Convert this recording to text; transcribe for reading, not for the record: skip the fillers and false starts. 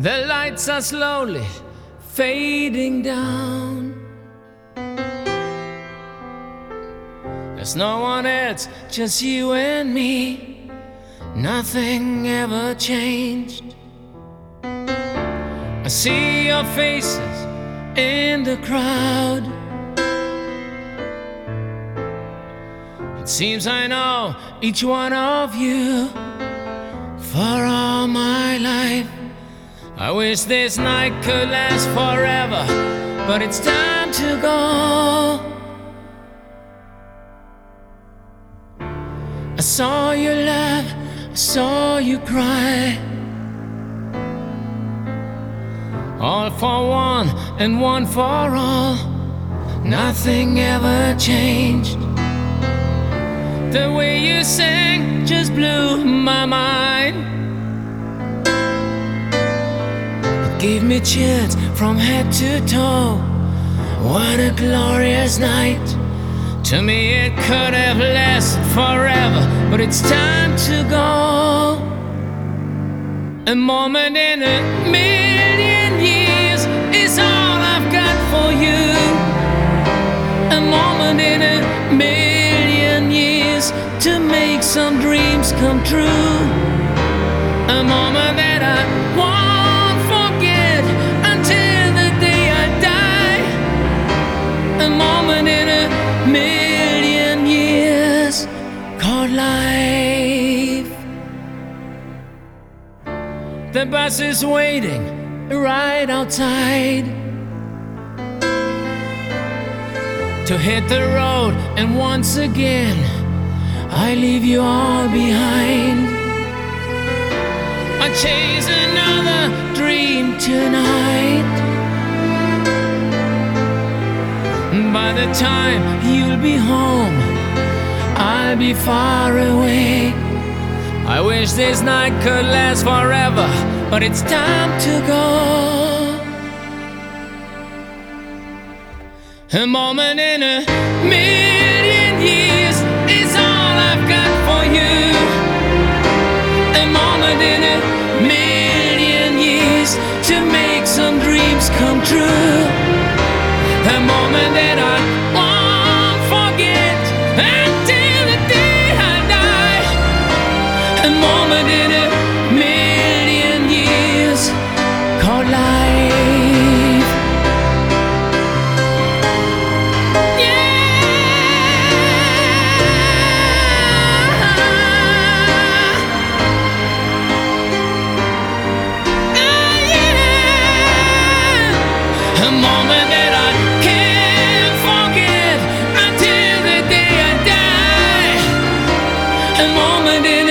The lights are slowly fading down. There's no one else, just you and me. Nothing ever changed. I see your faces in the crowd. It seems I know each one of you for all my life. I wish this night could last forever, but it's time to go. I saw you laugh, I saw you cry, all for one and one for all. Nothing ever changed. The way you sang just blew my mind. Gave me chills from head to toe. What a glorious night. To me it could have lasted forever, but it's time to go. A moment in a million years is all I've got for you. A moment in a million years to make some dreams come true. A moment that I want million years called life. The bus is waiting right outside to hit the road, and once again I leave you all behind. I chase another dream tonight. By the time you'll be home, I'll be far away. I wish this night could last forever, but it's time to go. A moment in a million years is all I've got for you. A moment in a million years to make some dreams come true. A moment that I won't forget until the day I die. A moment in a million years called life. Yeah. Yeah. A moment that I a moment in